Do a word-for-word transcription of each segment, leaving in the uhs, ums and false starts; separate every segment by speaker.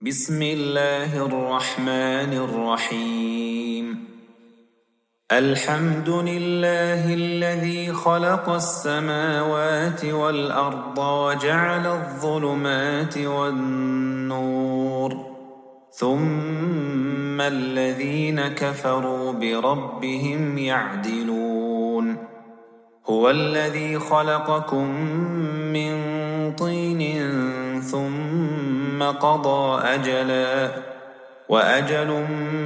Speaker 1: بسم الله الرحمن الرحيم الحمد لله الذي خلق السماوات والأرض وجعل الظلمات والنور ثم الذين كفروا بربهم يعدلون هو الذي خلقكم من طين ثم قضى أجلا وأجل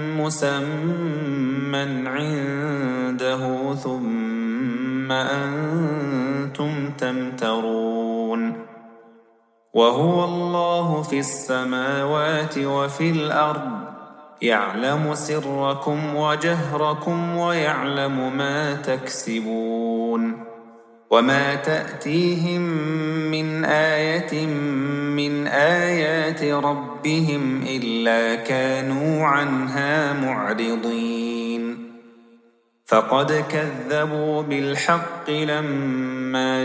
Speaker 1: مسمى عنده ثم أنتم تمترون وهو الله في السماوات وفي الأرض يعلم سركم وجهركم ويعلم ما تكسبون وما تأتيهم من آية من آيات ربهم إلا كانوا عنها معرضين فقد كذبوا بالحق لما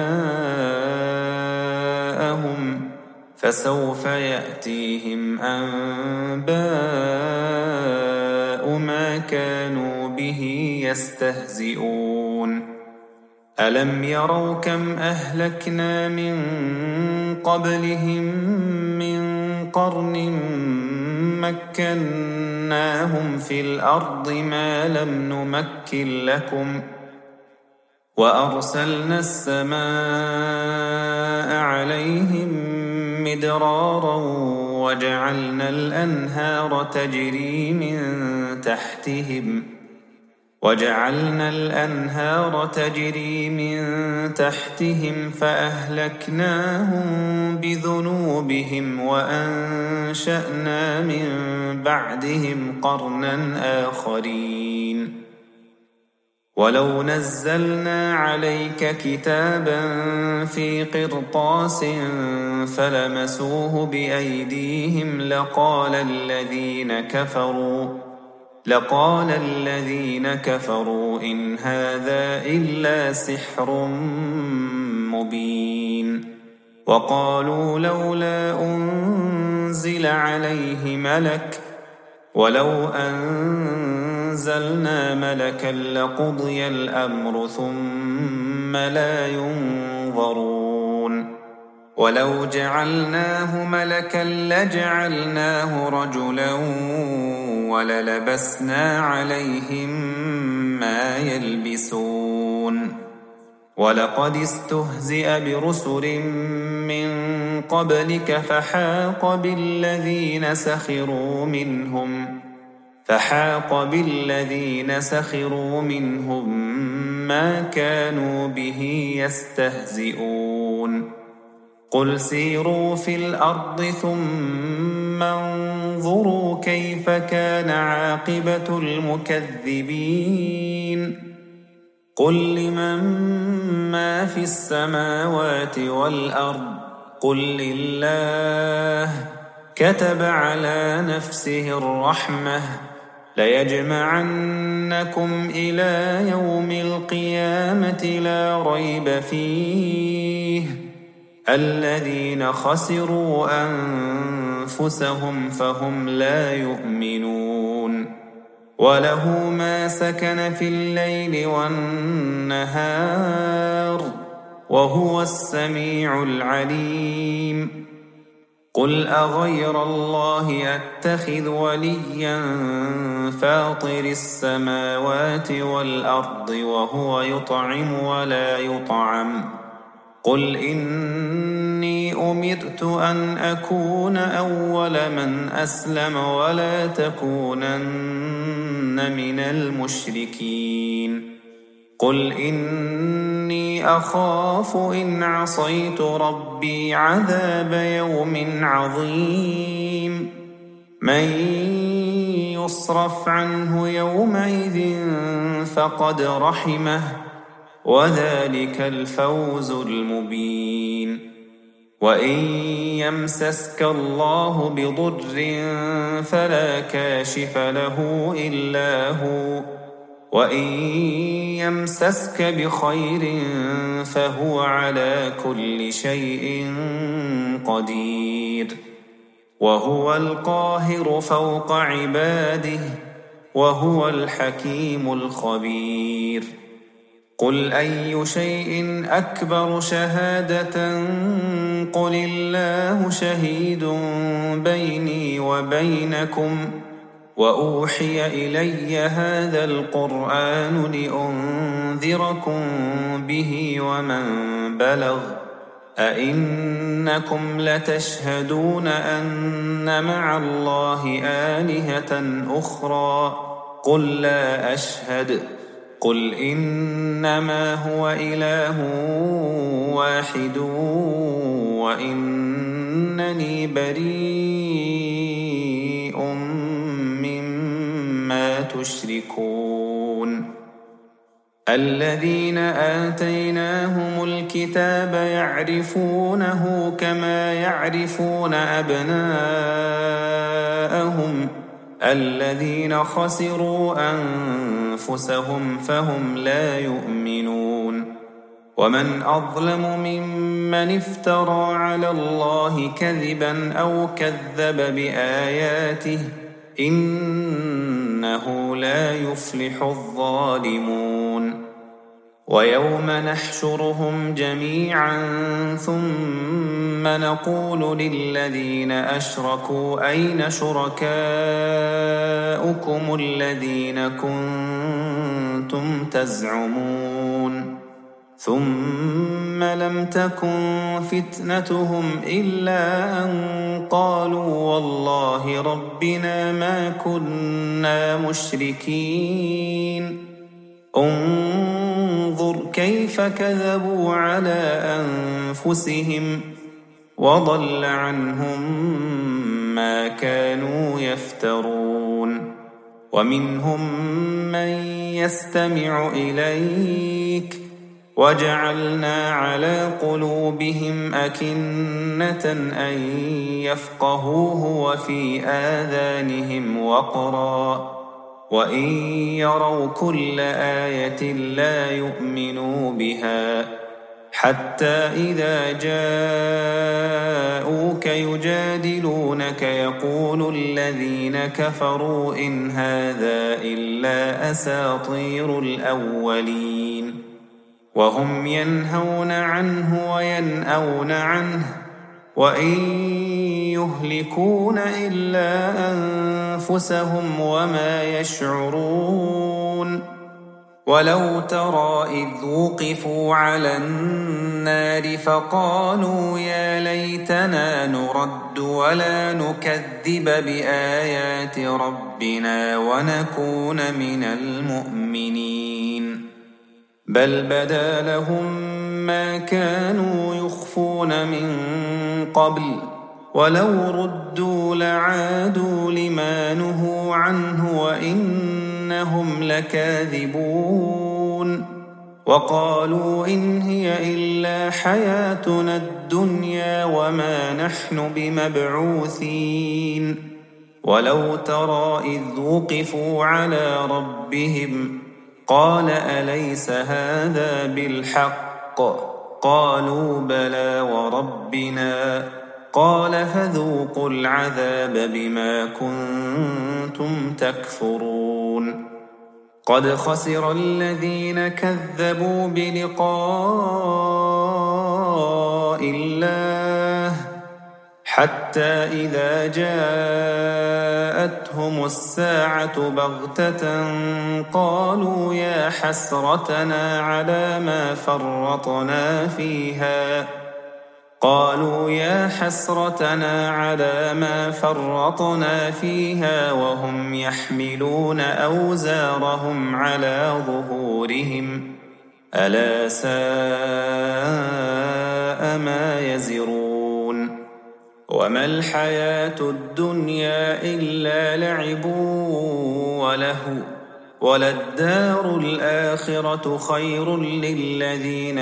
Speaker 1: جاءهم فسوف يأتيهم أنباء ما كانوا به يستهزئون ألم يروا كم أهلكنا من قبلهم من قرن مكناهم في الأرض ما لم نمكن لكم وأرسلنا السماء عليهم مدرارا وجعلنا الأنهار تجري من تحتهم وجعلنا الأنهار تجري من تحتهم فأهلكناهم بذنوبهم وأنشأنا من بعدهم قرنا آخرين ولو نزلنا عليك كتابا في قرطاس فلمسوه بأيديهم لقال الذين كفروا لقال الذين كفروا إن هذا إلا سحر مبين وقالوا لولا أنزل عليه ملك ولو أنزلنا ملكا لقضي الأمر ثم لا ينظرون ولو جعلناه ملكا لجعلناه رجلا وللبسنا عليهم ما يلبسون ولقد استهزئ برسل من قبلك فحاق بالذين سخروا منهم فحاق بالذين سخروا منهم ما كانوا به يستهزئون قل سيروا في الأرض ثم انظروا كيف كان عاقبة المكذبين قل لمن ما في السماوات والأرض قل لله كتب على نفسه الرحمة ليجمعنكم إلى يوم القيامة لا ريب فيه الذين خسروا أنفسهم فهم لا يؤمنون وله ما سكن في الليل والنهار وهو السميع العليم قل أغير الله أتخذ وليا فاطر السماوات والأرض وهو يطعم ولا يطعم قل إني أمرت أن أكون أول من أسلم ولا تكونن من المشركين قل إني أخاف إن عصيت ربي عذاب يوم عظيم من يصرف عنه يومئذ فقد رحمه وذلك الفوز المبين وإن يمسسك الله بضر فلا كاشف له إلا هو وإن يمسسك بخير فهو على كل شيء قدير وهو القاهر فوق عباده وهو الحكيم الخبير قل أي شيء أكبر شهادة قل الله شهيد بيني وبينكم وأوحي إلي هذا القرآن لأنذركم به ومن بلغ أئنكم لتشهدون أن مع الله آلهة أخرى قل لا أشهد قل إنما هو إله واحد وإنني بريء مما تشركون الذين آتيناهم الكتاب يعرفونه كما يعرفون أبناءهم الذين خسروا أنفسهم فهم لا يؤمنون ومن أظلم ممن افترى على الله كذبا أو كذب بآياته إنه لا يفلح الظالمون ويوم نحشرهم جميعا ثم نقول للذين أشركوا أين شركاؤكم الذين كنتم تزعمون ثم لم تكن فتنتهم إلا أن قالوا والله ربنا ما كنا مشركين انظر كيف كذبوا على أنفسهم وضل عنهم ما كانوا يفترون ومنهم من يستمع إليك وجعلنا على قلوبهم أكنة أن يفقهوه وفي آذانهم وقرا وإن يروا كل آية لا يؤمنوا بها حتى إذا جاءوك يجادلونك يقول الذين كفروا إن هذا إلا أساطير الأولين وهم ينهون عنه وينأون عنه وإن يهلكون إلا أنفسهم وما يشعرون ولو ترى إذ وقفوا على النار فقالوا يا ليتنا نرد ولا نكذب بآيات ربنا ونكون من المؤمنين بل بدا لهم ما كانوا يخفون من قبل ولو ردوا لعادوا لما نهوا عنه وإنهم لكاذبون وقالوا إن هي إلا حياتنا الدنيا وما نحن بمبعوثين ولو ترى إذ وقفوا على ربهم قال أليس هذا بالحق قالوا بلى وربنا قال فذوقوا العذاب بما كنتم تكفرون قد خسر الذين كذبوا بلقاء الله حتى إذا جاءتهم الساعة بغتة قالوا يا حسرتنا على ما فرطنا فيها قالوا يا حسرتنا على ما فرطنا فيها وهم يحملون أوزارهم على ظهورهم ألا ساء ما يزرون وما الحياة الدنيا إلا لعب ولهو وللدار الآخرة خير للذين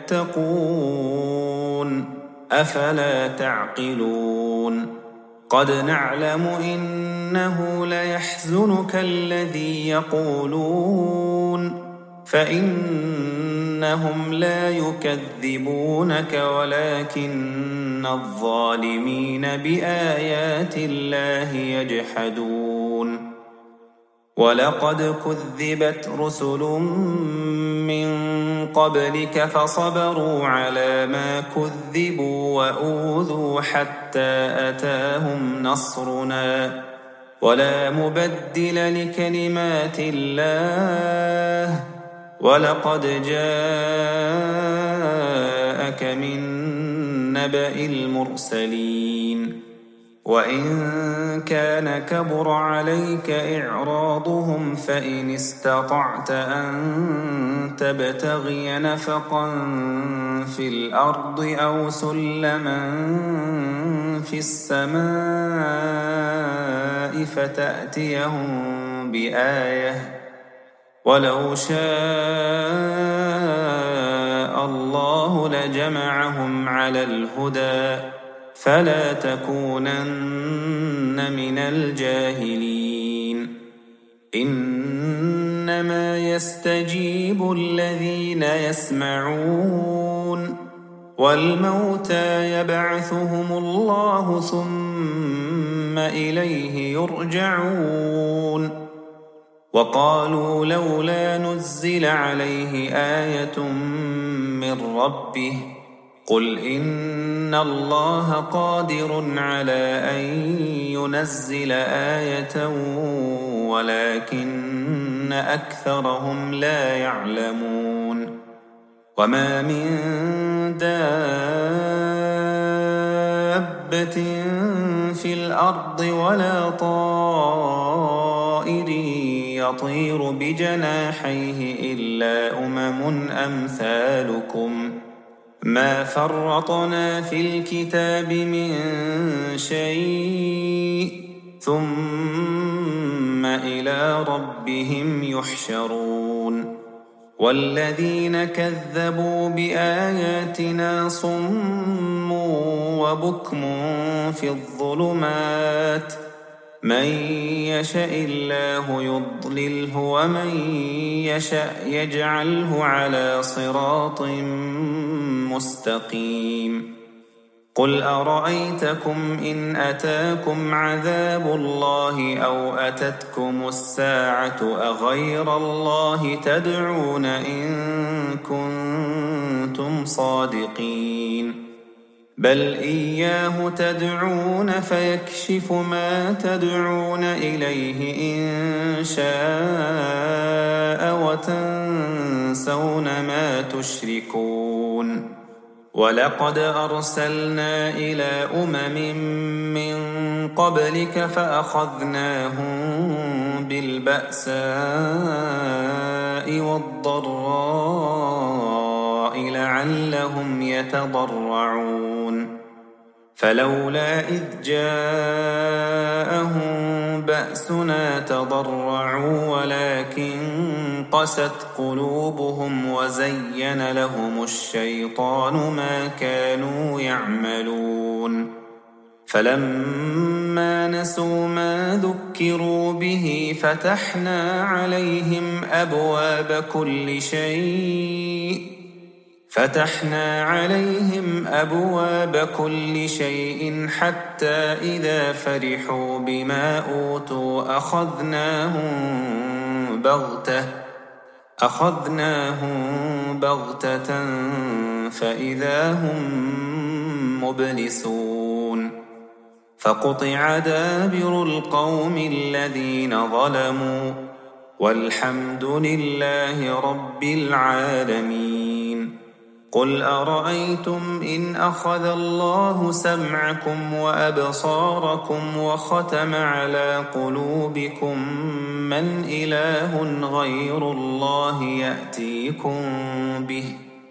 Speaker 1: يتقون أفلا تعقلون قد نعلم إنه ليحزنك الذي يقولون فإن إنهم لا يكذبونك ولكن الظالمين بآيات الله يجحدون ولقد كذبت رسل من قبلك فصبروا على ما كذبوا وأوذوا حتى أتاهم نصرنا ولا مبدل لكلمات الله ولقد جاءك من نبأ المرسلين وإن كان كبر عليك إعراضهم فإن استطعت أن تبتغي نفقا في الأرض أو سلما في السماء فتأتيهم بآية ولو شاء الله لجمعهم على الهدى فلا تكونن من الجاهلين إنما يستجيب الذين يسمعون والموتى يبعثهم الله ثم إليه يرجعون وقالوا لولا نزل عليه آية من ربه قل إن الله قادر على أن ينزل آية ولكن أكثرهم لا يعلمون وما من دابة في الأرض ولا طائر يطير بجناحيه إلا أمم أمثالكم ما فرطنا في الكتاب من شيء ثم إلى ربهم يحشرون والذين كذبوا بآياتنا صم وبكم في الظلمات من يشاء الله يضلله ومن يشاء يجعله على صراط مستقيم قل أرأيتكم إن أتاكم عذاب الله أو أتتكم الساعة أغير الله تدعون إن كنتم صادقين بل إياه تدعون فيكشف ما تدعون إليه إن شاء وتنسون ما تشركون ولقد أرسلنا إلى أمم من قبلك فأخذناهم بالبأساء والضراء لعلهم يتضرعون فلولا إذ جاءهم بأسنا تضرعوا ولكن قست قلوبهم وزين لهم الشيطان ما كانوا يعملون فلما نسوا ما ذكروا به فتحنا عليهم أبواب كل شيء فتحنا عليهم أبواب كل شيء حتى إذا فرحوا بما أوتوا أخذناهم بغتة أخذناهم بغتة فإذا هم مبلسون فقطع دابر القوم الذين ظلموا والحمد لله رب العالمين قل أرأيتم إن أخذ الله سمعكم وأبصاركم وختم على قلوبكم من إله غير الله يأتيكم به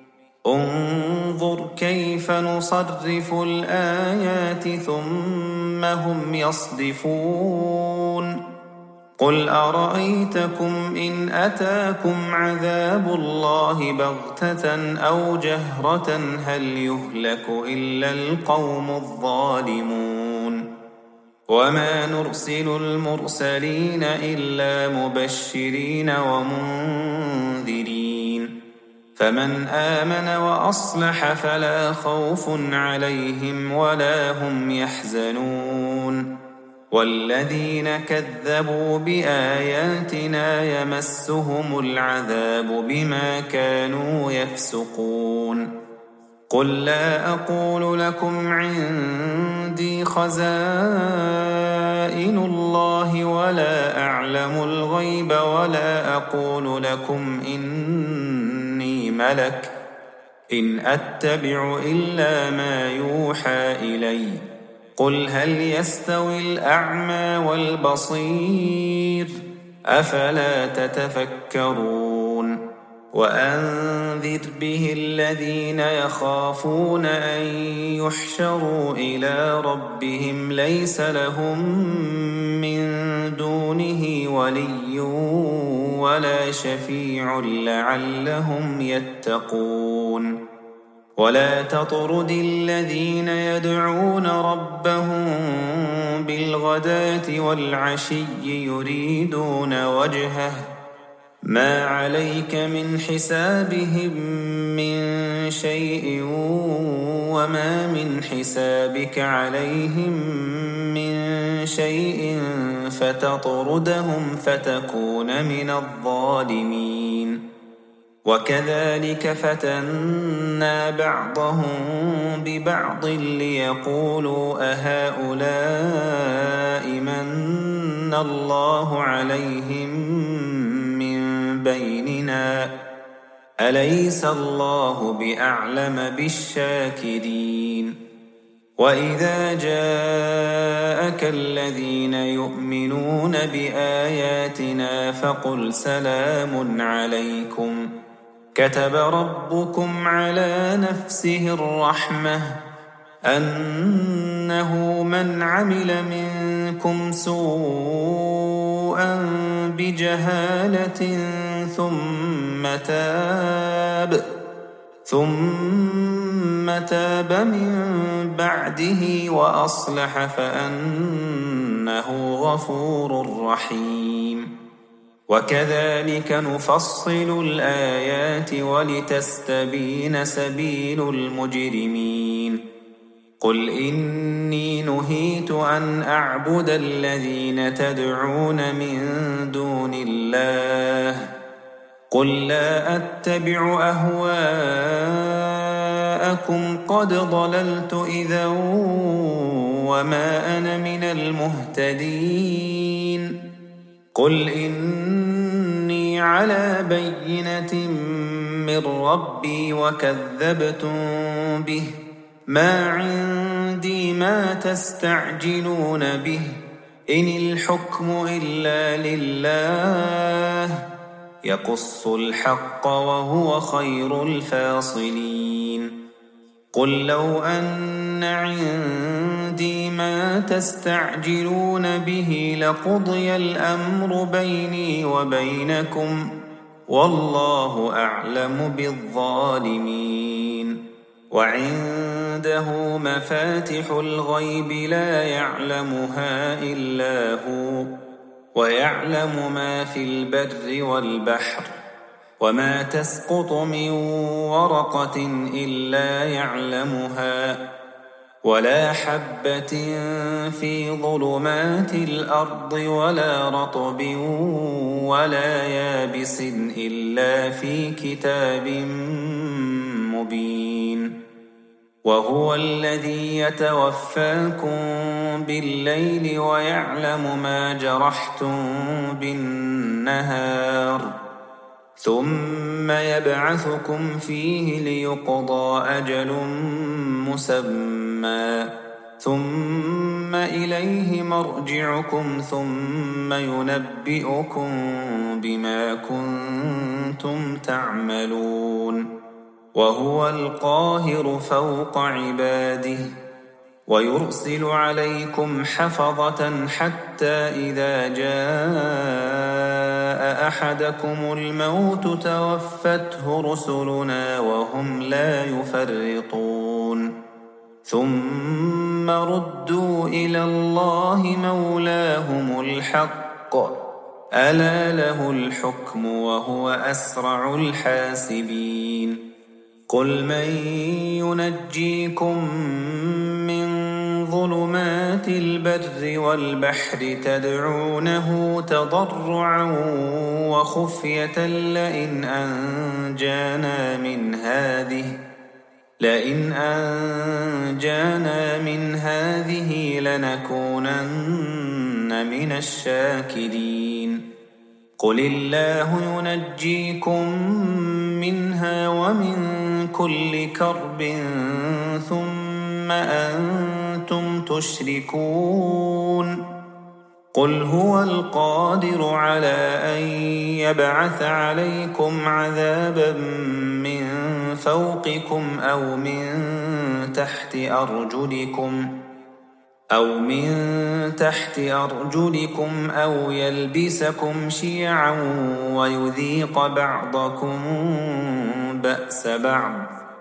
Speaker 1: انظر كيف نصرف الآيات ثم هم يصدفون قل أرأيتكم إن أتاكم عذاب الله بغتة أو جهرة هل يهلك إلا القوم الظالمون وما نرسل المرسلين إلا مبشرين ومنذرين فمن آمن وأصلح فلا خوف عليهم ولا هم يحزنون والذين كذبوا بآياتنا يمسهم العذاب بما كانوا يفسقون قل لا أقول لكم عندي خزائن الله ولا أعلم الغيب ولا أقول لكم إني ملك إن أتبع إلا ما يوحى إلي قل هل يستوي الأعمى والبصير أفلا تتفكرون وأنذر به الذين يخافون أن يحشروا إلى ربهم ليس لهم من دونه ولي ولا شفيع لعلهم يتقون ولا تطرد الذين يدعون ربهم بالغداة والعشي يريدون وجهه ما عليك من حسابهم من شيء وما من حسابك عليهم من شيء فتطردهم فتكون من الظالمين وكذلك فتنا بعضهم ببعض ليقولوا أهؤلاء من الله عليهم من بيننا أليس الله بأعلم بالشاكرين وإذا جاءك الذين يؤمنون بآياتنا فقل سلام عليكم كتب ربكم على نفسه الرحمة أنه من عمل منكم سوءا بجهالة ثم تاب ثم تاب من بعده وأصلح فأنه غفور رحيم وكذلك نفصل الآيات ولتستبين سبيل المجرمين قل إني نهيت أن أعبد الذين تدعون من دون الله قل لا أتبع أهواءكم قد ضللت إذا وما أنا من المهتدين قل إني على بينة من ربي وكذبتم به ما عندي ما تستعجلون به إن الحكم إلا لله يقص الحق وهو خير الفاصلين قل لو أن عندي ما تستعجلون به لقضي الأمر بيني وبينكم والله أعلم بالظالمين وعنده مفاتح الغيب لا يعلمها إلا هو ويعلم ما في البر والبحر وما تسقط من ورقة إلا يعلمها ولا حبة في ظلمات الأرض ولا رطب ولا يابس إلا في كتاب مبين وهو الذي يتوفاكم بالليل ويعلم ما جرحتم بالنهار ثم يبعثكم فيه ليقضى أجل مسمى ثم إليه مرجعكم ثم ينبئكم بما كنتم تعملون وهو القاهر فوق عباده ويرسل عليكم حفظة حتى إذا جاء أحدكم الموت توفته رسلنا وهم لا يفرطون ثم ردوا إلى الله مولاهم الحق ألا له الحكم وهو أسرع الحاسبين قل من ينجيكم من ظلمات البر والبحر تدعونه تضرعا وخفية لئن أنجانا من هذه لئن أنجانا من هذه لنكونن من الشاكرين قل الله ينجيكم منها ومن كل كرب ثم أنتم تشركون قل هو القادر على أن يبعث عليكم عذابا من فوقكم أو من تحت أرجلكم أو من تحت أرجلكم أو يلبسكم شيعا ويذيق بعضكم بأس بعض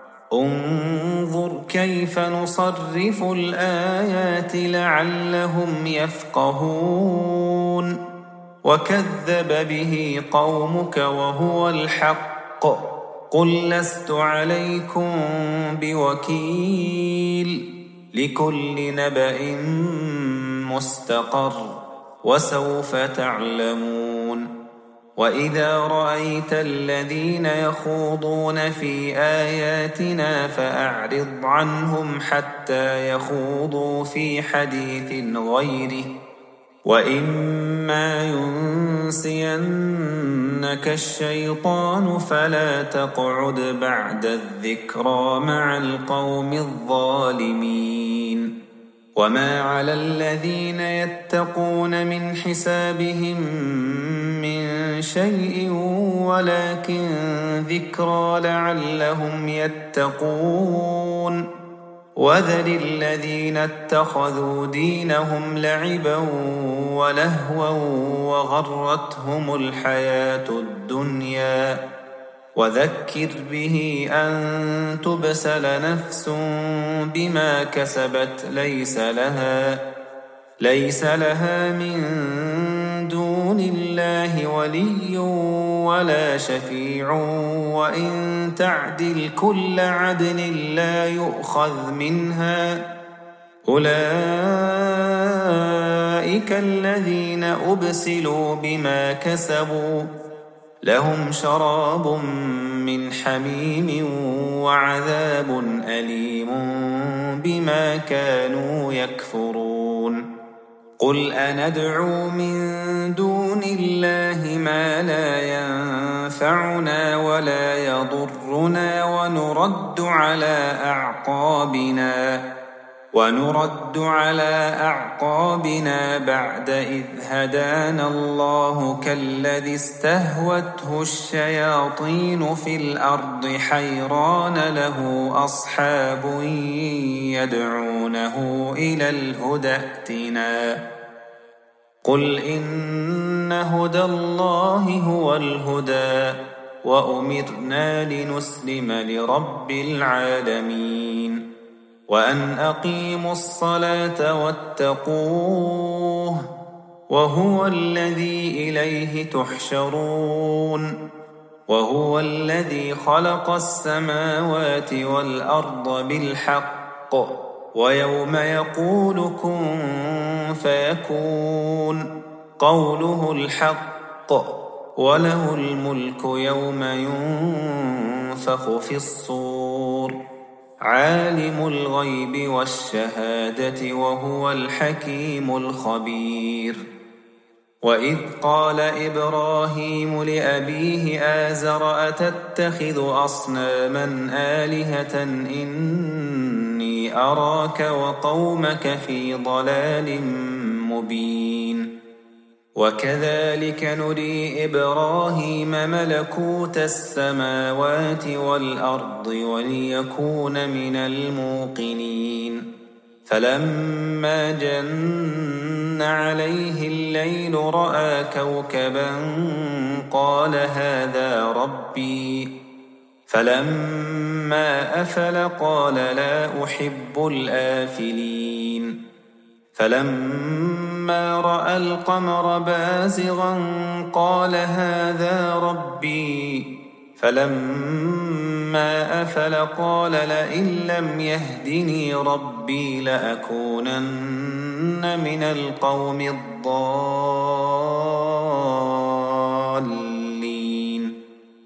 Speaker 1: انظر كيف نصرف الآيات لعلهم يفقهون وكذب به قومك وهو الحق قل لست عليكم بوكيل لكل نبأ مستقر وسوف تعلمون وإذا رأيت الذين يخوضون في آياتنا فأعرض عنهم حتى يخوضوا في حديث غيره وإما ينسينك الشيطان فلا تقعد بعد الذكرى مع القوم الظالمين وما على الذين يتقون من حسابهم من شيء ولكن ذكرى لعلهم يتقون وذر الذين اتخذوا دينهم لعبا ولهوا وغرتهم الحياة الدنيا وذكر به أن تبسل نفس بما كسبت ليس لها ليس لها من دون الله ولي ولا شفيع وإن تعدل كل عدل لا يؤخذ منها أولئك الذين أبسلوا بما كسبوا لهم شراب من حميم وعذاب أليم بما كانوا يكفرون قل أندعو من دون الله ما لا ينفعنا ولا يضرنا ونرد على أعقابنا ونرد على أعقابنا بعد إذ هدانا الله كالذي استهوته الشياطين في الأرض حيران له أصحاب يدعونه إلى الهدى ائتنا قل إن هدى الله هو الهدى وأمرنا لنسلم لرب العالمين وأن أقيموا الصلاة واتقوه وهو الذي إليه تحشرون وهو الذي خلق السماوات والأرض بالحق ويوم يقول كن فيكون قوله الحق وله الملك يوم ينفخ في الصور عالم الغيب والشهادة وهو الحكيم الخبير وإذ قال إبراهيم لأبيه آزر أتتخذ أصناما آلهة إني أراك وقومك في ضلال مبين وكذلك نري إبراهيم ملكوت السماوات والأرض وليكون من الموقنين فلما جن عليه الليل رأى كوكبا قال هذا ربي فلما أفل قال لا أحب الآفلين فلما رأى القمر بازغا قال هذا ربي فلما أفل قال لئن لم يهدني ربي لأكونن من القوم الضالين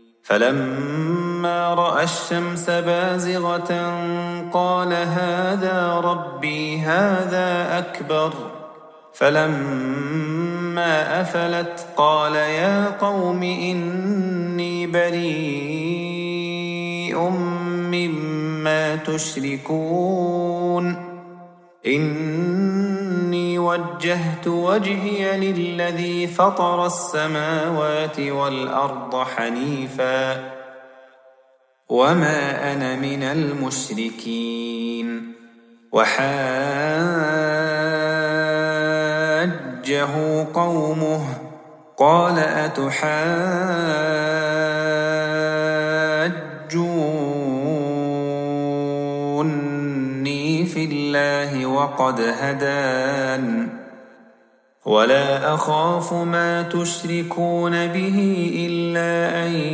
Speaker 1: فلما رأى الشمس بازغة قال هذا ربي هذا أكبر فلما أفلت قال يا قوم إني بريء مما تشركون إني وجهت وجهي للذي فطر السماوات والأرض حنيفا وما أنا من المشركين وحاجه قومه قال أتحاجوني في الله وقد هدان ولا أخاف ما تشركون به إلا أن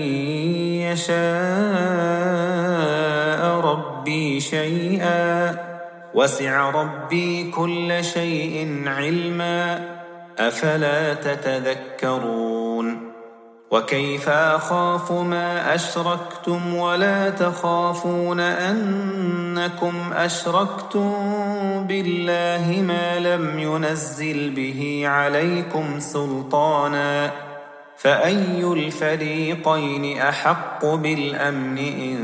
Speaker 1: يشاء ربي شيئا وسع ربي كل شيء علما أفلا تتذكرون وكيف أخاف ما أشركتم ولا تخافون أنكم أشركتم بالله ما لم ينزل به عليكم سلطانا فأي الفريقين أحق بالأمن إن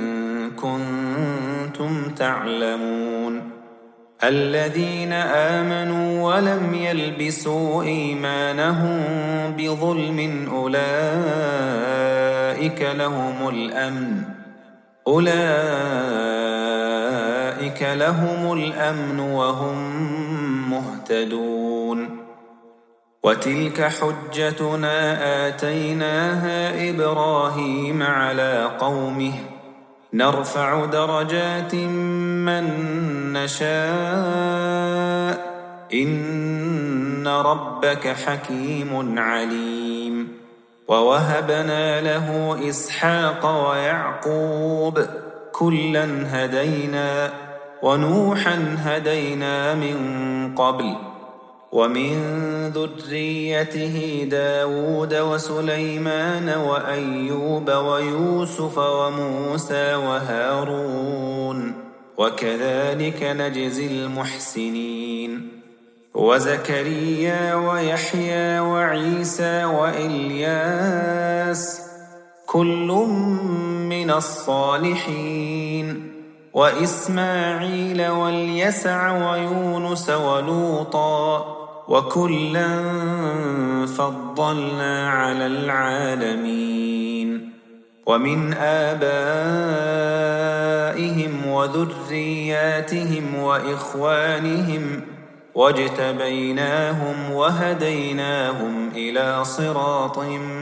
Speaker 1: كنتم تعلمون الذين آمنوا ولم يلبسوا إيمانهم بظلم أولئك لهم الأمن أولئك لهم الأمن وهم مهتدون وتلك حجتنا آتيناها إبراهيم على قومه نرفع درجات من نشاء إن ربك حكيم عليم ووهبنا له إسحاق ويعقوب كلا هدينا ونوحا هدينا من قبل ومن ذريته داود وسليمان وأيوب ويوسف وموسى وهارون وكذلك نجزي المحسنين وزكريا ويحيى وعيسى وإلياس كل من الصالحين وإسماعيل واليسع ويونس ولوطا وكلا فضلنا على العالمين ومن آبائهم وذرياتهم وإخوانهم واجتبيناهم وهديناهم إلى صراط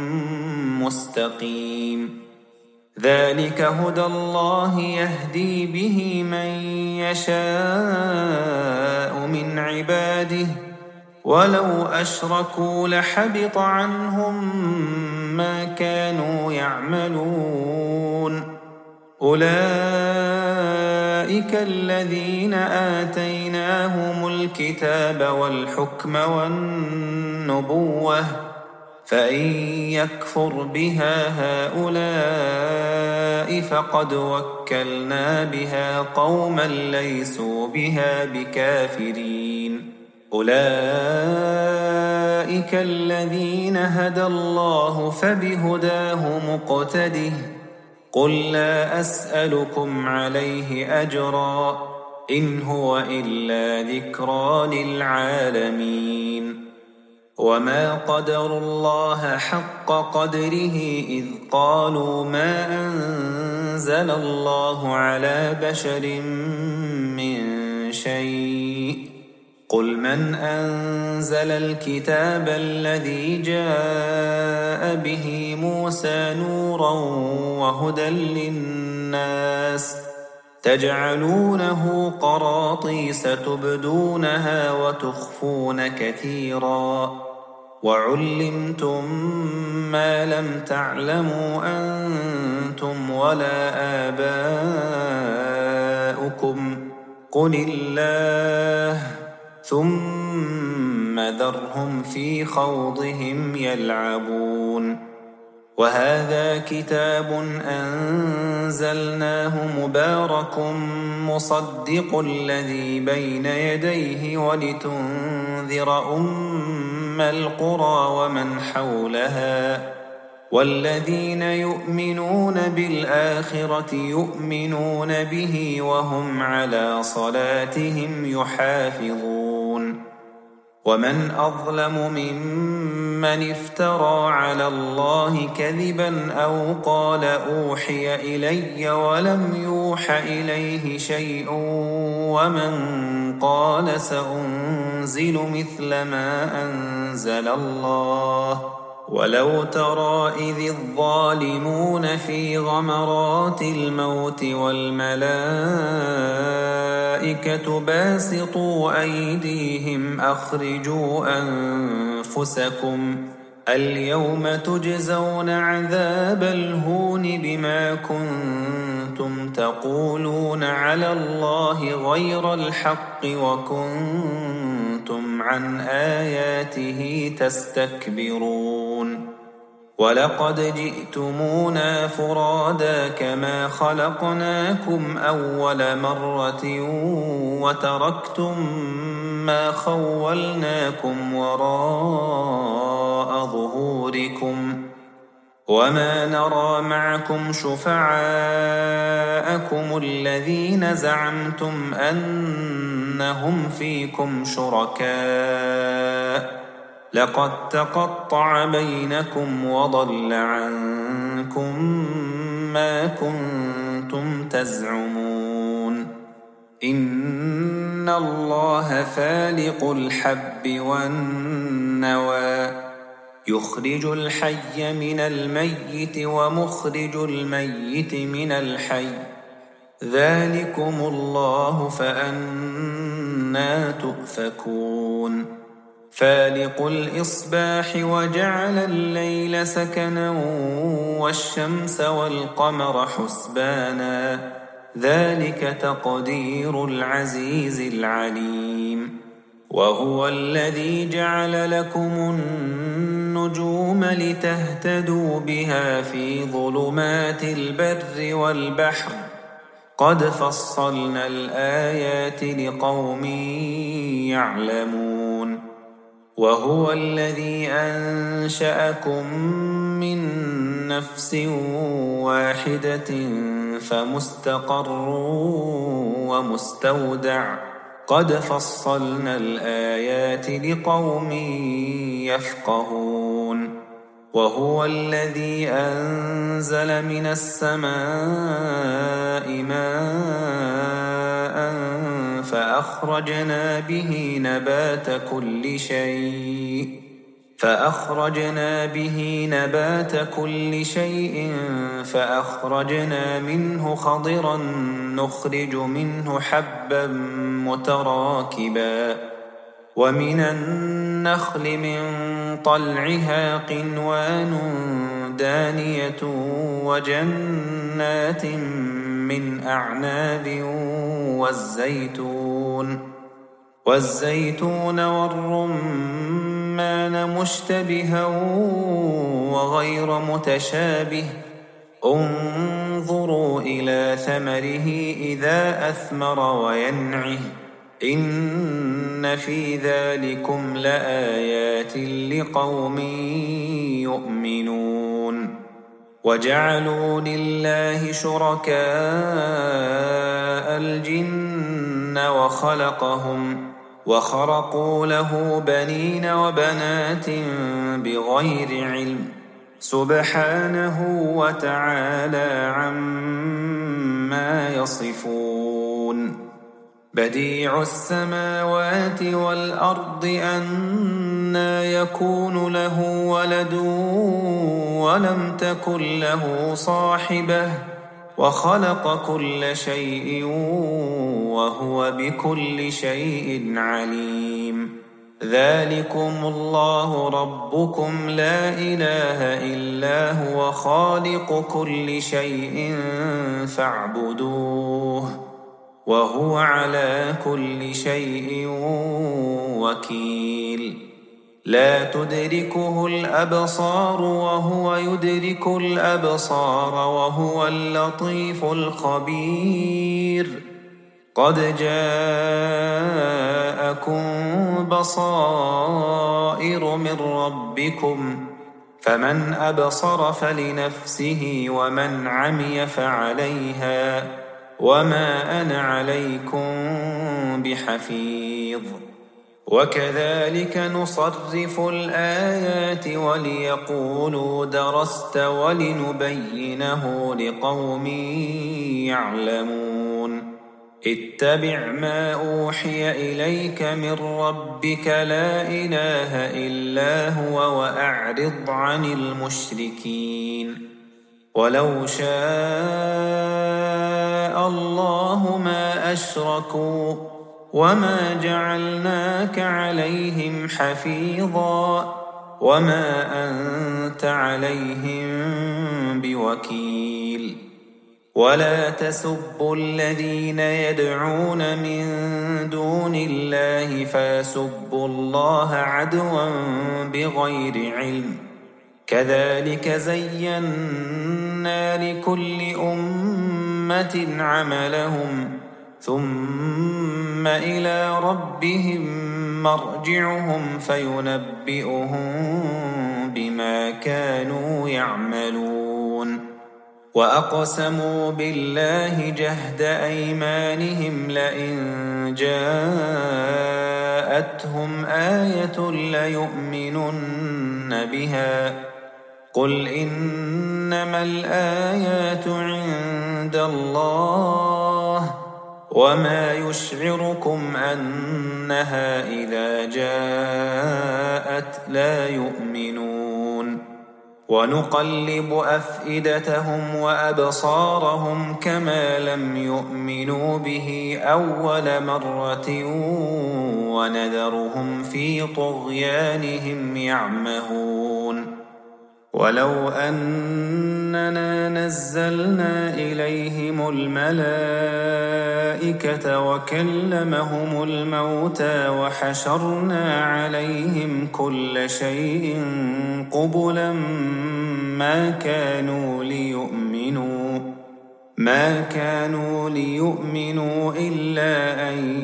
Speaker 1: مستقيم ذلك هدى الله يهدي به من يشاء من عباده ولو أشركوا لحبط عنهم ما كانوا يعملون أولئك الذين آتيناهم الكتاب والحكم والنبوة فإن يكفر بها هؤلاء فقد وكلنا بها قوما ليسوا بها بكافرين أولئك الذين هدى الله فبهداه مقتده قل لا أسألكم عليه أجرا إن هو إلا ذكرى للعالمين وما قدروا الله حق قدره إذ قالوا ما أنزل الله على بشر من شيء قل من أنزل الكتاب الذي جاء به موسى نورا وهدى للناس تجعلونه قراطيس تبدونها وتخفون كثيرا وعلمتم ما لم تعلموا أنتم ولا آباؤكم قل الله ثم ذرهم في خوضهم يلعبون وهذا كتاب أنزلناه مبارك مصدق الذي بين يديه ولتنذر أم القرى ومن حولها والذين يؤمنون بالآخرة يؤمنون به وهم على صلاتهم يحافظون ومن أظلم ممن افترى على الله كذبا أو قال أوحي إلي ولم يوح إليه شيء ومن قال سأنزل مثل ما أنزل الله ولو ترى إذ الظالمون في غمرات الموت والملائكة باسطوا أيديهم أخرجوا أنفسكم اليوم تجزون عذاب الهون بما كنتم تقولون على الله غير الحق وكنتم عن آياته تستكبرون ولقد جئتمونا فرادا كما خلقناكم أول مرة وتركتم ما خولناكم وراء ظهوركم وما نرى معكم شفعاءكم الذين زعمتم أنهم فيكم شركاء لقد تقطع بينكم وضل عنكم ما كنتم تزعمون إن الله فالق الحب والنوى يخرج الحي من الميت ومخرج الميت من الحي ذلكم الله فأنى تؤفكون فالق الإصباح وجعل الليل سكنا والشمس والقمر حسبانا ذلك تقدير العزيز العليم وهو الذي جعل لكم النجوم لتهتدوا بها في ظلمات البر والبحر قد فصلنا الآيات لقوم يعلمون وهو الذي أنشأكم من نفس واحدة فمستقر ومستودع قد فصلنا الآيات لقوم يفقهون وهو الذي أنزل من السماء ماء فأخرجنا به نبات كل شيء فأخرجنا به نبات كل شيء فأخرجنا منه خضرا نخرج منه حبا متراكبا ومن النخل من طلعها قنوان دانية وجنات من أعناب والزيتون والزيتون والرمان مشتبها وغير متشابه انظروا إلى ثمره إذا أثمر وينعه إن في ذلكم لآيات لقوم يؤمنون وجعلوا لله شركاء الجن وخلقهم وخرقوا له بنين وبنات بغير علم سبحانه وتعالى عما يصفون بديع السماوات والأرض أنى يكون له ولد ولم تكن له صاحبة وخلق كل شيء وهو بكل شيء عليم ذلكم الله ربكم لا إله إلا هو خالق كل شيء فاعبدوه وهو على كل شيء وكيل لا تدركه الأبصار وهو يدرك الأبصار وهو اللطيف الخبير قد جاءكم بصائر من ربكم فمن أبصر فلنفسه ومن عمي فعليها وما أنا عليكم بحفيظ وكذلك نصرف الآيات وليقولوا درست ولنبينه لقوم يعلمون اتبع ما أوحي إليك من ربك لا إله إلا هو وأعرض عن المشركين ولو شاء الله ما أشركوا وما جعلناك عليهم حفيظا وما أنت عليهم بوكيل ولا تسبوا الذين يدعون من دون الله فيسبوا الله عدوا بغير علم كذلك زينا لكل أمة عملهم ثم إلى ربهم مرجعهم فينبئهم بما كانوا يعملون وأقسموا بالله جهد أيمانهم لئن جاءتهم آية ليؤمنن بها قل إنما الآيات عند الله وما يشعركم أنها إذا جاءت لا يؤمنون ونقلب أفئدتهم وأبصارهم كما لم يؤمنوا به أول مرة ونذرهم في طغيانهم يعمهون ولو أننا نزلنا إليهم الملائكة وكلمهم الموتى وحشرنا عليهم كل شيء قبلا ما كانوا ليؤمنوا ما كانوا ليؤمنوا إلا أن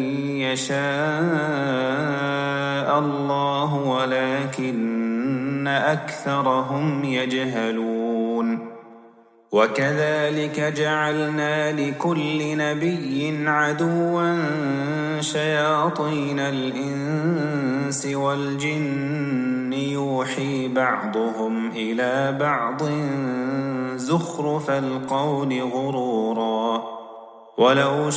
Speaker 1: يشاء الله ولكن أكثرهم يجهلون وكذلك جعلنا لكل نبي عدوا شياطين الإنس والجن يوحي بعضهم إلى بعض زخرف القول غرورا ولو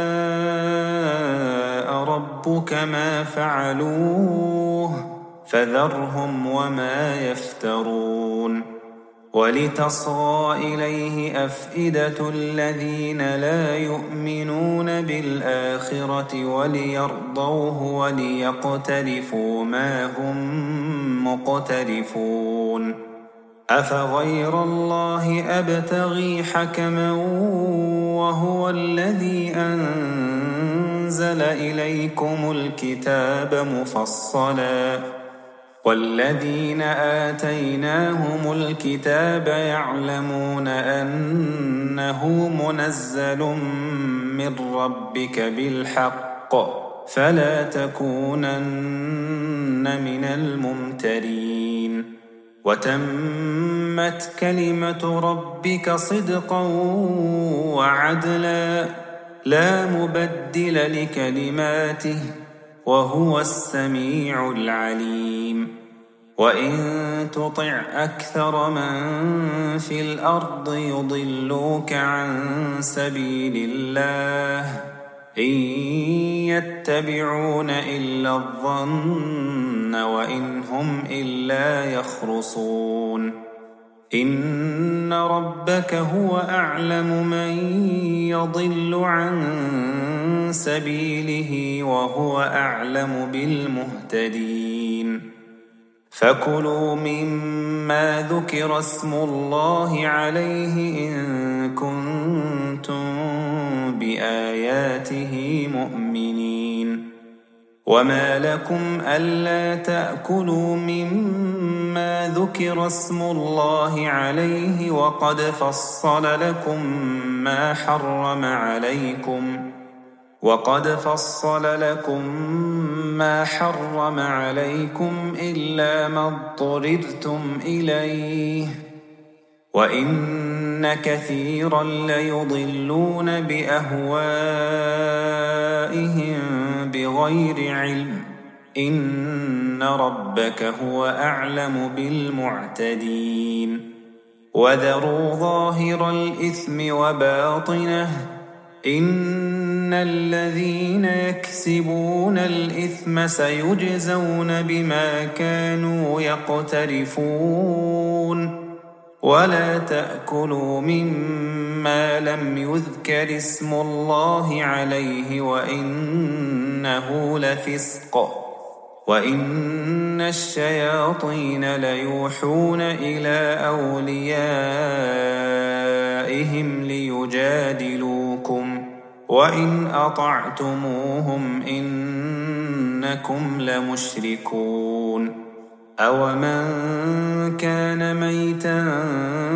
Speaker 1: شاء ربك ما فعلوه فذرهم وما يفترون ولتصغى إليه أفئدة الذين لا يؤمنون بالآخرة وليرضوه وليقترفوا ما هم مقترفون أفغير الله أبتغي حكما وهو الذي أنزل إليكم الكتاب مفصلا والذين آتيناهم الكتاب يعلمون أنه منزل من ربك بالحق فلا تكونن من الممترين وتمت كلمة ربك صدقا وعدلا لا مبدل لكلماته وهو السميع العليم وإن تطع أكثر من في الأرض يضلوك عن سبيل الله إن يتبعون إلا الظن وإن هم إلا يخرصون إن ربك هو أعلم من يضل عن سبيله وهو أعلم بالمهتدين فكلوا مما ذكر اسم الله عليه إن كنتم بآياته مؤمنين وما لكم ألا تأكلوا مما ذكر اسم الله عليه وقد فصل لكم ما حرم عليكم وقد فصل لكم ما حرم عليكم إلا ما اضطررتم إليه وإن كثيرا ليضلون بأهوائهم بغير علم إن ربك هو أعلم بالمعتدين وذروا ظاهر الإثم وباطنه إن الذين يكسبون الإثم سيجزون بما كانوا يقترفون ولا تأكلوا مما لم يذكر اسم الله عليه وإنه لفسق وإن الشياطين ليوحون إلى أوليائهم ليجادلوكم وإن أطعتموهم إنكم لمشركون أومن كان ميتا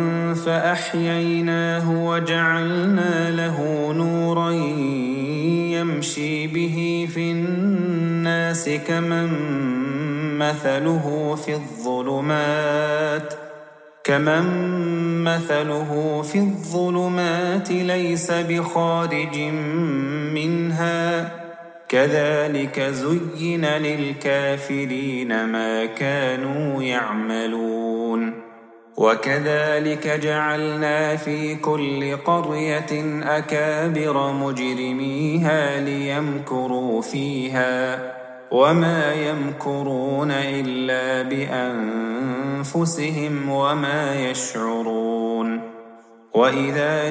Speaker 1: فأحييناه وجعلنا له نورا يمشي به في الناس كمن مثله في الظلمات كمن مثله في الظلمات ليس بخارج منها كذلك زين للكافرين ما كانوا يعملون وكذلك جعلنا في كل قرية أكابر مجرميها ليمكروا فيها وما يمكرون إلا بأنفسهم وما يشعرون وإذا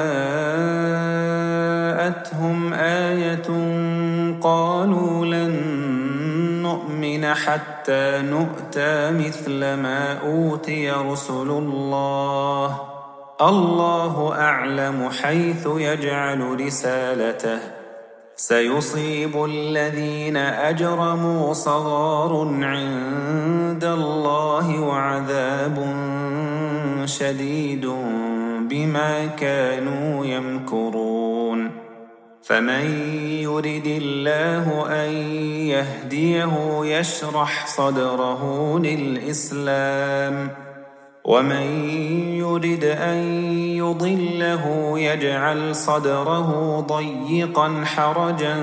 Speaker 1: جاءتهم آية قالوا لن نؤمن حتى نؤتى مثل ما أوتي رسل الله الله أعلم حيث يجعل رسالته سيصيب الذين أجرموا صغار عند الله وعذاب شديد بما كانوا يمكرون فمن يرد الله أن يهديه يشرح صدره للإسلام ومن يرد أن يضله يجعل صدره ضيقا حرجا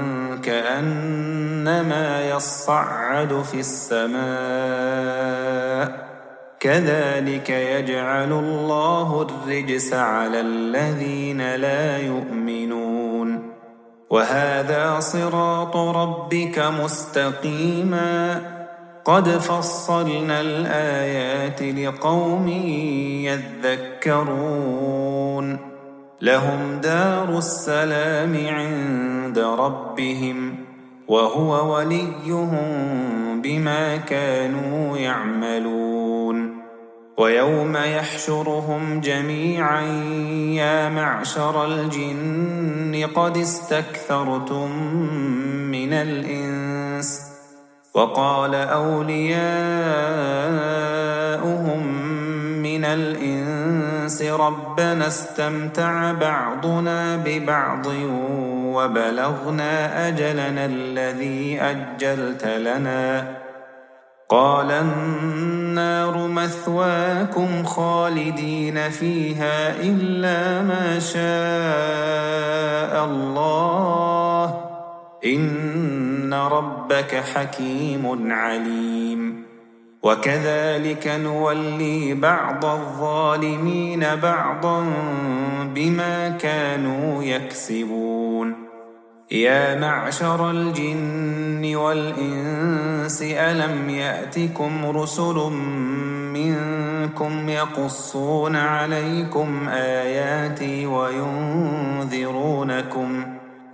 Speaker 1: كأنما يصعد في السماء كذلك يجعل الله الرجس على الذين لا يؤمنون وهذا صراط ربك مستقيما قد فصلنا الآيات لقوم يذكرون لهم دار السلام عند ربهم وهو وليهم بما كانوا يعملون ويوم يحشرهم جميعا يا معشر الجن قد استكثرتم من الإنس وقال أولياؤهم من الإنس ربنا استمتع بعضنا ببعض وبلغنا أجلنا الذي أجلت لنا قال النار مثواكم خالدين فيها إلا ما شاء الله إن ربك حكيم عليم وكذلك نولي بعض الظالمين بعضا بما كانوا يكسبون يا معشر الجن والإنس ألم يأتكم رسل منكم يقصون عليكم آياتي وينذرونكم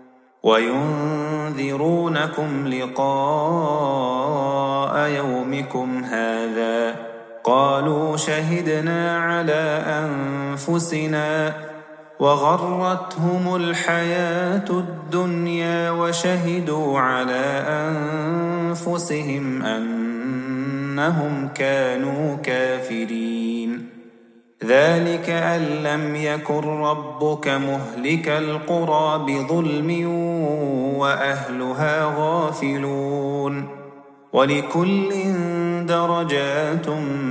Speaker 1: وينذرونكم لقاء يومكم هذا؟ قالوا شهدنا على أنفسنا وغرتهم الحياة الدنيا وشهدوا على أنفسهم أنهم كانوا كافرين. ذلك أن لم يكن ربك مهلك القرى بظلم وأهلها غافلون، ولكل درجات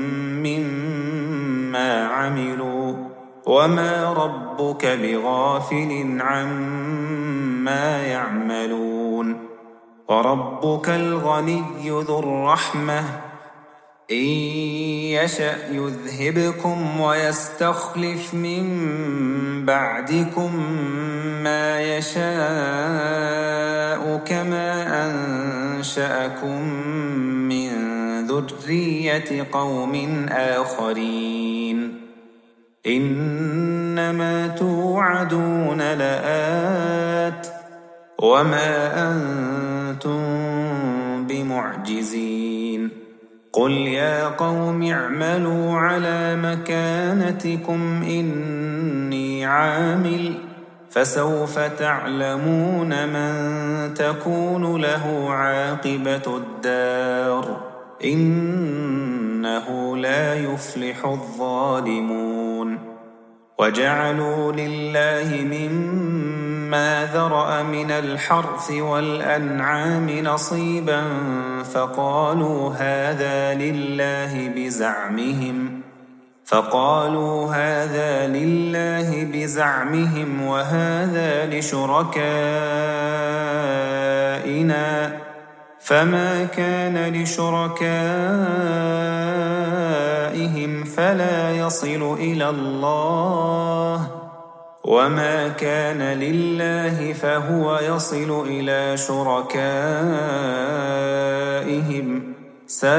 Speaker 1: مما عملوا وما ربك بغافل عما يعملون. وربك الغني ذو الرحمة إن يشأ يذهبكم ويستخلف من بعدكم ما يشاء كما أنشأكم من ذرية قوم آخرين. إنما توعدون لآت وما أنتم بمعجزين. قل يا قوم اعملوا على مكانتكم إني عامل فسوف تعلمون من تكون له عاقبة الدار إنه لا يفلح الظالمون. وجعلوا لله مما ذرأ من الحرث والأنعام نصيبا فقالوا هذا لله بزعمهم فقالوا هذا لله بزعمهم وهذا لشركائنا فما كان لشركائهم فلا يصل إلى الله وما كان لله فهو يصل إلى شركائهم ساء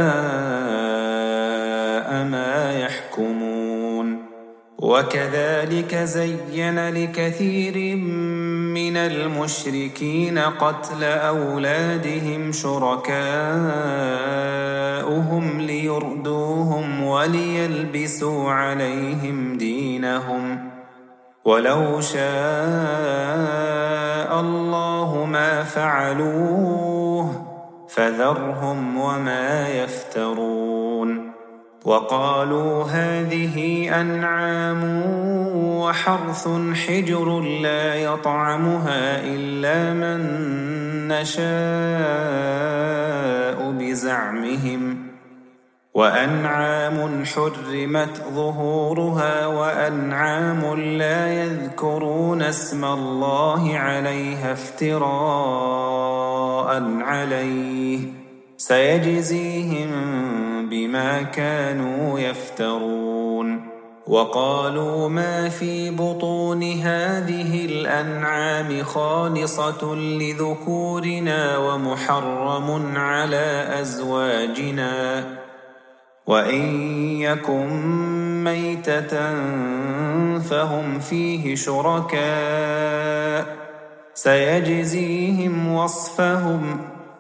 Speaker 1: ما يحكمون. وكذلك زين لكثير من المشركين قتل أولادهم شركاؤهم ليردوهم وليلبسوا عليهم دينهم ولو شاء الله ما فعلوه فذرهم وما يفترون. وقالوا هذه أنعام وحرث حجر لا يطعمها إلا من نشاء بزعمهم وأنعام حرمت ظهورها وأنعام لا يذكرون اسم الله عليها افتراء عليه سيجزيهم بما كانوا يفترون. وقالوا ما في بطون هذه الأنعام خالصة لذكورنا ومحرم على أزواجنا وإن يكن ميتة فهم فيه شركاء سيجزيهم وصفهم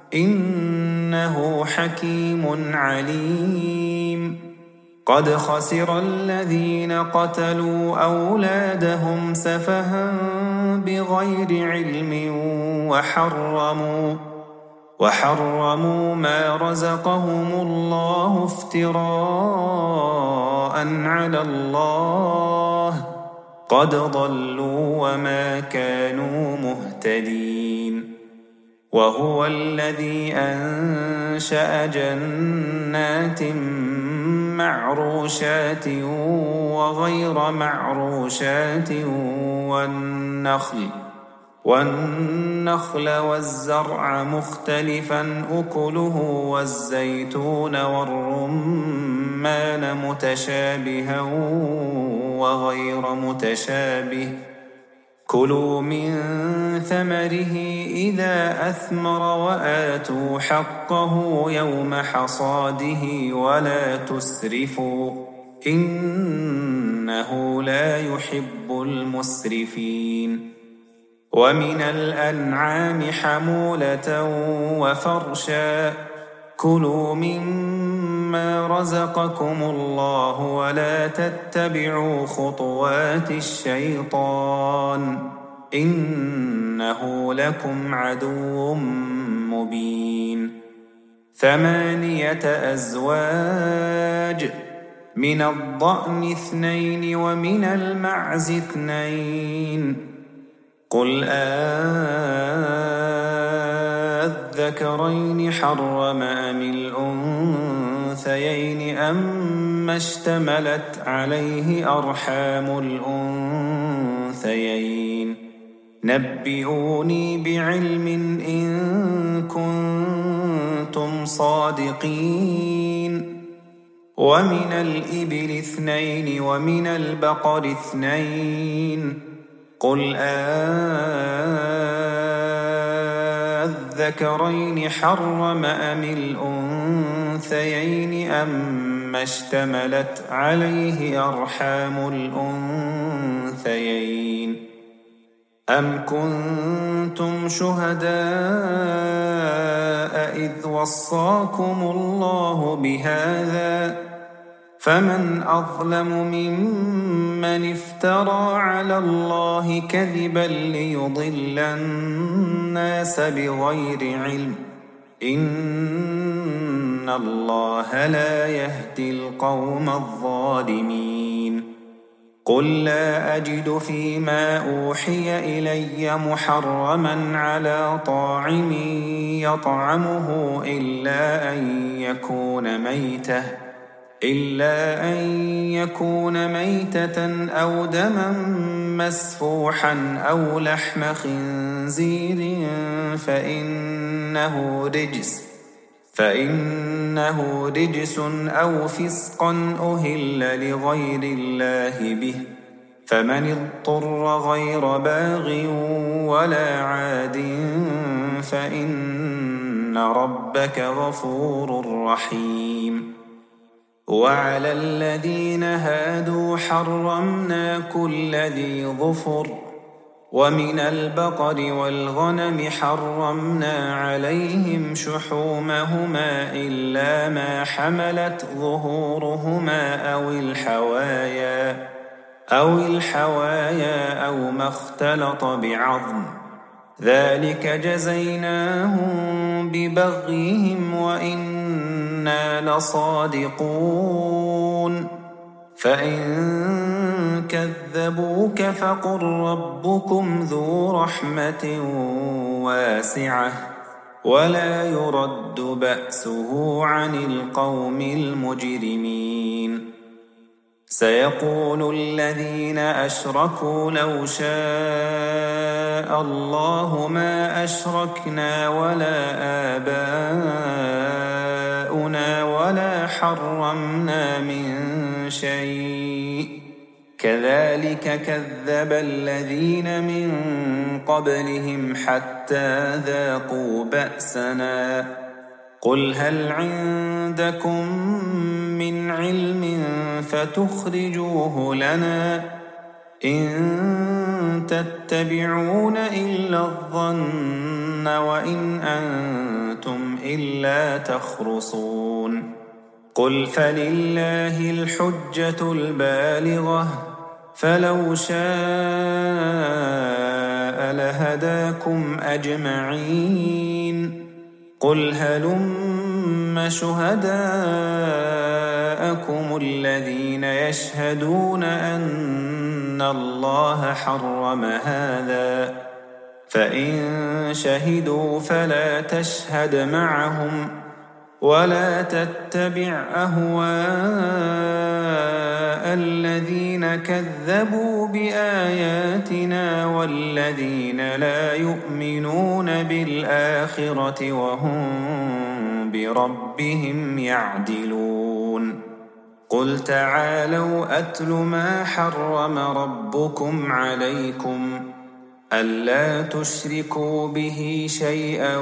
Speaker 1: إنه حكيم عليم. قد خسر الذين قتلوا أولادهم سفها بغير علم وحرموا وحرموا ما رزقهم الله افتراء على الله قد ضلوا وما كانوا مهتدين. وهو الذي أنشأ جنات معروشات وغير معروشات والنخل والنخل والزرع مختلفا أكله والزيتون والرمان متشابها وغير متشابه كلوا من ثمره إذا أثمر وآتوا حقه يوم حصاده ولا تسرفوا إنه لا يحب المسرفين ومن الأنعام حمولة وفرشا كلوا مما رزقكم الله ولا تتبعوا خطوات الشيطان إنه لكم عدو مبين ثمانية أزواج من الضأن اثنين ومن المعز اثنين قل أذكرين حرم أم الأنثيين أما اشتملت عليه أرحام الأنثيين نبئوني بعلم إن كنتم صادقين ومن الإبل اثنين ومن البقر اثنين قل أذكرين حرم أم الأنثيين أما اشتملت عليه أرحام الأنثيين أم كنتم شهداء إذ وصاكم الله بهذا فمن أظلم ممن افترى على الله كذبا ليضل الناس بغير علم إن الله لا يهدي القوم الظالمين قل لا أجد فيما أوحي إلي محرما على طاعم يطعمه إلا أن يكون ميتة إلا أن يكون ميتة أو دما مسفوحا أو لحم خنزير فإنه رجس فإنه رجس أو فسقا أهل لغير الله به فمن اضطر غير باغ ولا عاد فإن ربك غفور رحيم وعلى الذين هادوا حرمنا كل ذي ظفر ومن البقر والغنم حرمنا عليهم شحومهما إلا ما حملت ظهورهما أو الحوايا أو الحوايا أو ما اختلط بعظم ذلك جزيناهم ببغيهم وإنا لصادقون فإن كذبوك فقل ربكم ذو رحمة واسعة ولا يرد بأسه عن القوم المجرمين سيقول الذين أشركوا لو شاء الله ما أشركنا ولا آباؤنا ولا حرمنا من شيء كذلك كذب الذين من قبلهم حتى ذاقوا بأسنا قل هل عندكم من علم فتخرجوه لنا إن تتبعون إلا الظن وإن أنتم إلا تخرصون قل فلله الحجة البالغة فلو شاء لهداكم أجمعين قل هلم شهداءكم الذين يشهدون أن الله حرم هذا فإن شهدوا فلا تشهد معهم ولا تتبع أهواء الذين كذبوا بآياتنا والذين لا يؤمنون بالآخرة وهم بربهم يعدلون قل تعالوا أتل ما حرم ربكم عليكم ألا تشركوا به شيئا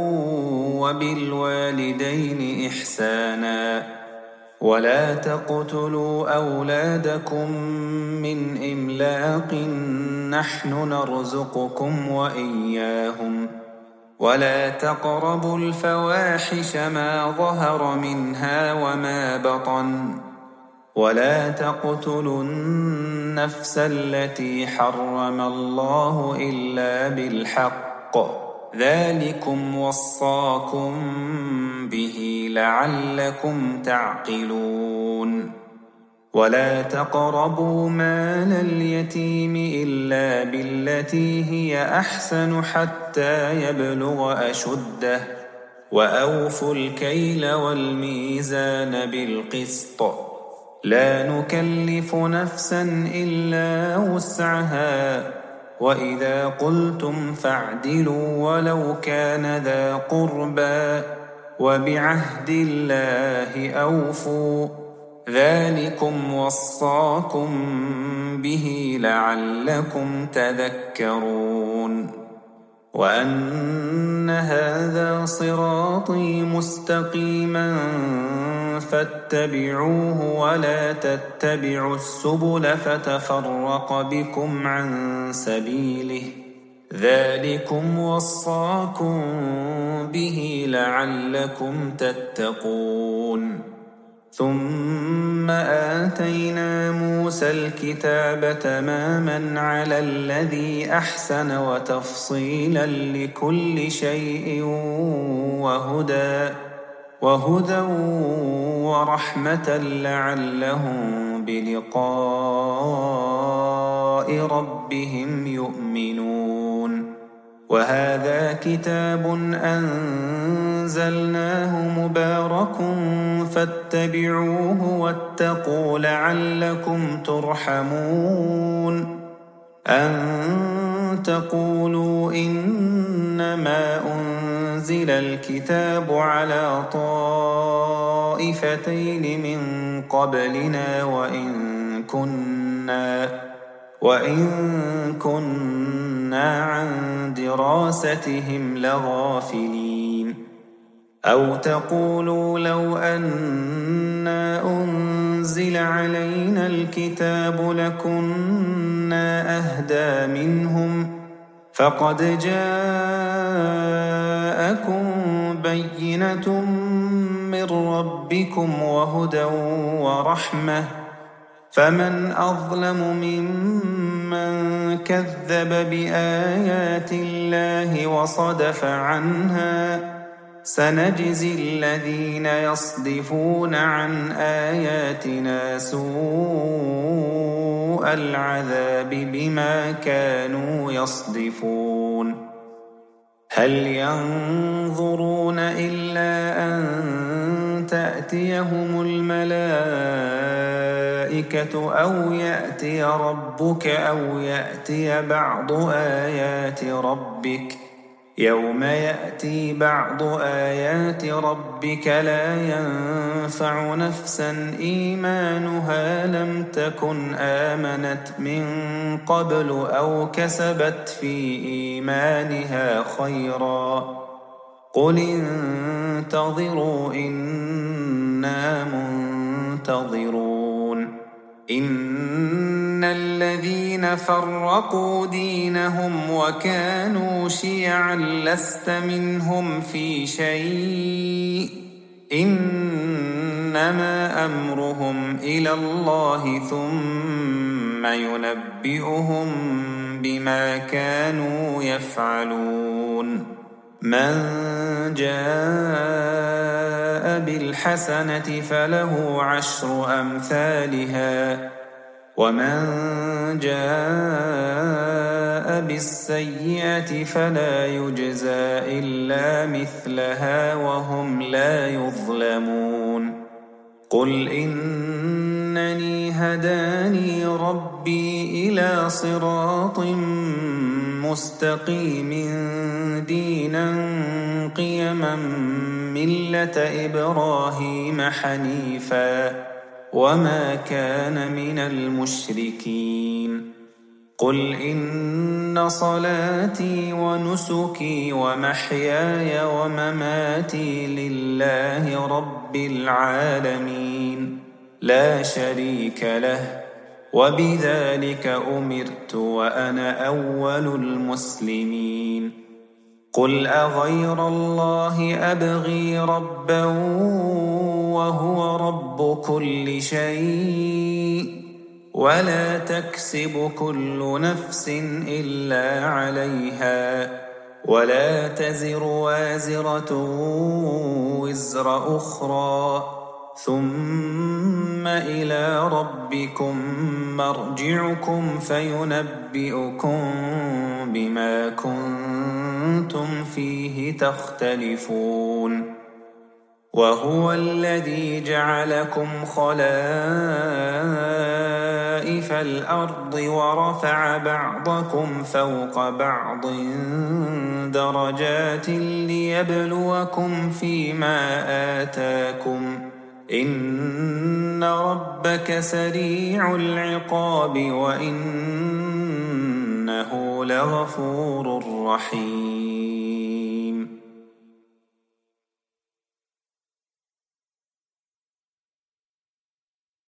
Speaker 1: وبالوالدين إحسانا ولا تقتلوا أولادكم من إملاق نحن نرزقكم وإياهم ولا تقربوا الفواحش ما ظهر منها وما بطن ولا تقتلوا النفس التي حرم الله إلا بالحق ذلكم وصاكم به لعلكم تعقلون ولا تقربوا مال اليتيم إلا بالتي هي أحسن حتى يبلغ أشده وأوفوا الكيل والميزان بالقسط لا نكلف نفسا إلا وسعها وإذا قلتم فاعدلوا ولو كان ذا قربى وبعهد الله أوفوا ذلكم وصاكم به لعلكم تذكرون وأن هذا صراطي مستقيما فاتبعوه ولا تتبعوا السبل فتفرق بكم عن سبيله ذلكم وصاكم به لعلكم تتقون ثم آتينا موسى الكتاب تماما على الذي أحسن وتفصيلا لكل شيء وهدى وهدى ورحمة لعلهم بلقاء ربهم يؤمنون وهذا كتاب أنزلناه مبارك فاتبعوه واتقوا لعلكم ترحمون أن تقولوا إنما أنزل الكتاب على طائفتين من قبلنا وإن كنا وإن كنا عن دراستهم لغافلين أو تقولوا لو أنا أنزل علينا الكتاب لكنا أهدى منهم فقد جاءكم بينة من ربكم وهدى ورحمة فمن أظلم ممن كذب بآيات الله وصدف عنها سنجزي الذين يصدفون عن آياتنا سوء العذاب بما كانوا يصدفون هل ينظرون إلا أن تأتيهم الملائكة أو يأتي ربك أو يأتي بعض آيات ربك يوم يأتي بعض آيات ربك لا ينفع نفسا إيمانها لم تكن آمنت من قبل أو كسبت في إيمانها خيرا قل انتظروا إنا منتظرون إن الذين فرقوا دينهم وكانوا شيعا لست منهم في شيء إنما أمرهم إلى الله ثم ينبئهم بما كانوا يفعلون من جاء بالحسنة فله عشر أمثالها ومن جاء بالسيئة فلا يجزى إلا مثلها وهم لا يظلمون قل إنني هداني ربي إلى صراط مستقيم دينا قيما ملة إبراهيم حنيفا وما كان من المشركين قل إن صلاتي ونسكي ومحياي ومماتي لله رب العالمين لا شريك له وبذلك أمرت وأنا أول المسلمين قل أغير الله أبغي ربا وهو رب كل شيء ولا تكسب كل نفس إلا عليها ولا تزر وازرة وزر أخرى ثم إلى ربكم مرجعكم فينبئكم بما كنتم فيه تختلفون وهو الذي جعلكم خلائف الأرض ورفع بعضكم فوق بعض درجات ليبلوكم فيما آتاكم إن ربك سريع العقاب وإنه لغفور رحيم